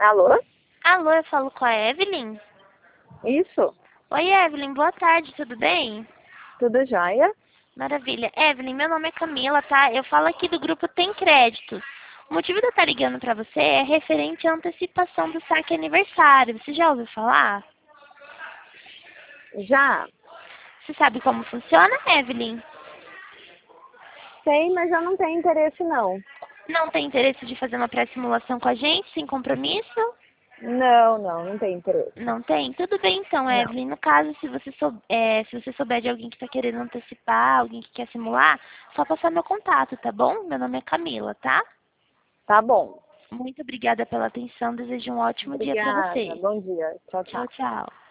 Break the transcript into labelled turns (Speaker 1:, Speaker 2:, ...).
Speaker 1: Alô?
Speaker 2: Alô, eu falo com a Evelyn?
Speaker 1: Isso?
Speaker 2: Oi, Evelyn, boa tarde, tudo bem?
Speaker 1: Tudo jóia?
Speaker 2: Maravilha. Evelyn, meu nome é Camila, tá? Eu falo aqui do grupo Tem Créditos. O motivo de eu estar ligando pra você é referente à antecipação do saque aniversário. Você já ouviu falar?
Speaker 1: Já.
Speaker 2: Você sabe como funciona, Evelyn?
Speaker 1: Sei, mas eu não tenho interesse não.
Speaker 2: Não tem interesse de fazer uma pré-simulação com a gente, sem compromisso?
Speaker 1: Não tenho interesse.
Speaker 2: Não tem? Tudo bem então,
Speaker 1: Não.
Speaker 2: Evelyn. No caso, se você souber de alguém que está querendo antecipar, alguém que quer simular, só passar meu contato, tá bom? Meu nome é Camila, tá?
Speaker 1: Tá bom.
Speaker 2: Muito obrigada pela atenção. Desejo um ótimo dia para
Speaker 1: Obrigada.
Speaker 2: você.
Speaker 1: Bom dia. Tchau,
Speaker 2: Tchau,
Speaker 1: tchau.
Speaker 2: tchau.